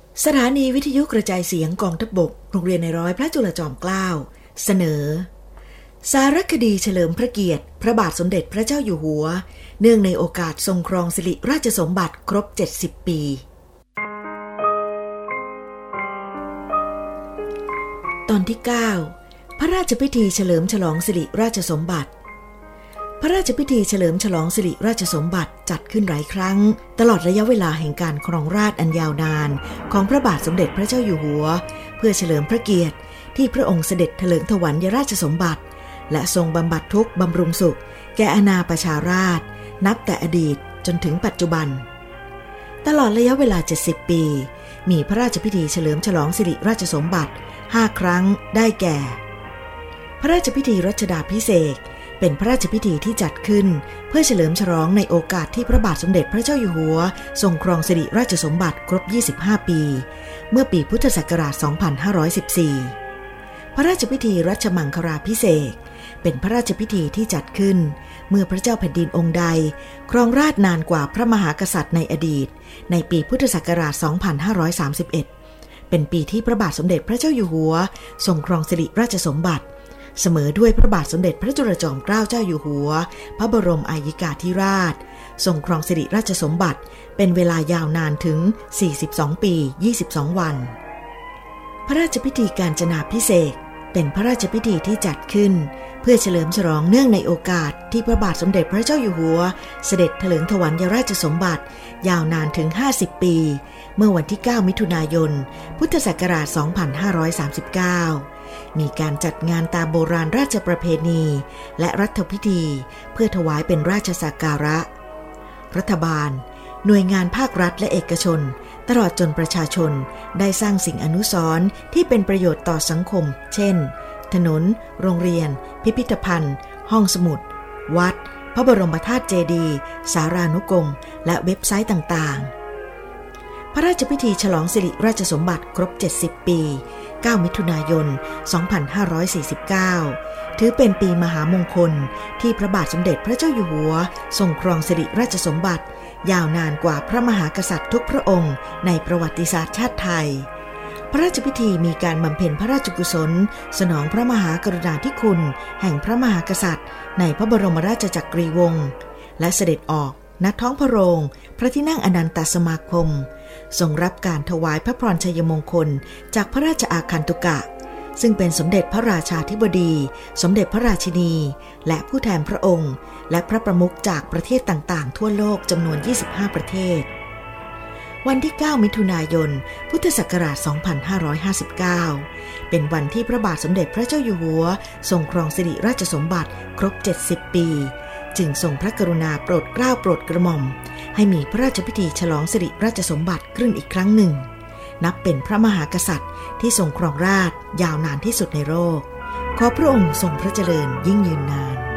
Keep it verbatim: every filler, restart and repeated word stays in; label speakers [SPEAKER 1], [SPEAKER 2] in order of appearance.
[SPEAKER 1] สถานีวิทยุกระจายเสียงกองทัพบกโรงเรียนในร้อยพระจุลจอมเกล้าเสนอสารคดีเฉลิมพระเกียรติพระบาทสมเด็จพระเจ้าอยู่หัวเนื่องในโอกาสทรงครองสิริราชสมบัติครบเจ็ดสิบปีตอนที่เก้าพระราชพิธีเฉลิมฉลองสิริราชสมบัติพระราชพิธีเฉลิมฉลองสิริราชสมบัติจัดขึ้นหลายครั้งตลอดระยะเวลาแห่งการครองราชย์อันยาวนานของพระบาทสมเด็จพระเจ้าอยู่หัวเพื่อเฉลิมพระเกียรติที่พระองค์เสด็จเถลิงถวัลยราชสมบัติและทรงบำบัดทุกข์บำรุงสุขแก่อาณาประชาราษฎร์นับแต่อดีตจนถึงปัจจุบันตลอดระยะเวลาเจ็ดสิบปีมีพระราชพิธีเฉลิมฉลองสิริราชสมบัติห้าครั้งได้แก่พระราชพิธีรัชดาภิเษกเป็นพระราชพิธีที่จัดขึ้นเพื่อเฉลิมฉลองในโอกาสที่พระบาทสมเด็จพระเจ้าอยู่หัวทรงครองสิริราชสมบัติครบยี่สิบห้าปีเมื่อปีพุทธศักราชสองพันห้าร้อยสิบสี่พระราชพิธีรัชมังคลาภิเษกเป็นพระราชพิธีที่จัดขึ้นเมื่อพระเจ้าแผ่นดินองค์ใดครองราชย์นานกว่าพระมหากษัตริย์ในอดีตในปีพุทธศักราชสองพันห้าร้อยสามสิบเอ็ดเป็นปีที่พระบาทสมเด็จพระเจ้าอยู่หัวทรงครองสิริราชสมบัติเสมอด้วยพระบาทสมเด็จพระจุลจอมเกล้าเจ้าอยู่หัวพระบรมอายิกาธิราชทรงครองสิริราชสมบัติเป็นเวลายาวนานถึงสี่สิบสองปียี่สิบสองวันพระราชพิธีกาญจนาภิเษกเป็นพระราชพิธีที่จัดขึ้นเพื่อเฉลิมฉลองเนื่องในโอกาสที่พระบาทสมเด็จพระเจ้าอยู่หัวเสด็จเถลิงถวัลยราชสมบัติยาวนานถึงห้าสิบปีเมื่อวันที่เก้ามิถุนายนพุทธศักราชสองพันห้าร้อยสามสิบเก้ามีการจัดงานตามโบราณราชประเพณีและรัฐพิธีเพื่อถวายเป็นราชสักการะรัฐบาลหน่วยงานภาครัฐและเอกชนตลอดจนประชาชนได้สร้างสิ่งอนุสรณ์ที่เป็นประโยชน์ต่อสังคมเช่นถนนโรงเรียนพิพิธภัณฑ์ห้องสมุดวัดพระบรมธาตุเจดีย์สารานุกรมและเว็บไซต์ต่างๆพระราชพิธีฉลองสิริราชสมบัติครบเจ็ดสิบปีเก้ามิถุนายนสองพันห้าร้อยสี่สิบเก้าถือเป็นปีมหามงคลที่พระบาทสมเด็จพระเจ้าอยู่หัวทรงครองสิริราชสมบัติยาวนานกว่าพระมหากษัตริย์ทุกพระองค์ในประวัติศาสตร์ชาติไทยพระราชพิธีมีการบำเพ็ญพระราชกุศลสนองพระมหากรุณาธิคุณแห่งพระมหากษัตริย์ในพระบรมราชจักรีวงศ์และเสด็จออกณท้องพระโรงพระที่นั่งอนันตสมาคมทรงรับการถวายพระพรชัยมงคลจากพระราชอาคันตุกะซึ่งเป็นสมเด็จพระราชาธิบดีสมเด็จพระราชินีและผู้แทนพระองค์และพระประมุขจากประเทศต่างๆทั่วโลกจำนวนยี่สิบห้าประเทศวันที่เก้ามิถุนายนพุทธศักราชสองพันห้าร้อยห้าสิบเก้าเป็นวันที่พระบาทสมเด็จพระเจ้าอยู่หัวทรงครองสิริราชสมบัติครบเจ็ดสิบปีจึงทรงพระกรุณาโปรดเกล้าโปรดกระหม่อมให้มีพระราชพิธีฉลองสิริราชสมบัติขึ้นอีกครั้งหนึ่งนับเป็นพระมหากษัตริย์ที่ทรงครองราชย์ยาวนานที่สุดในโลกขอพระองค์ทรงพระเจริญยิ่งยืนนาน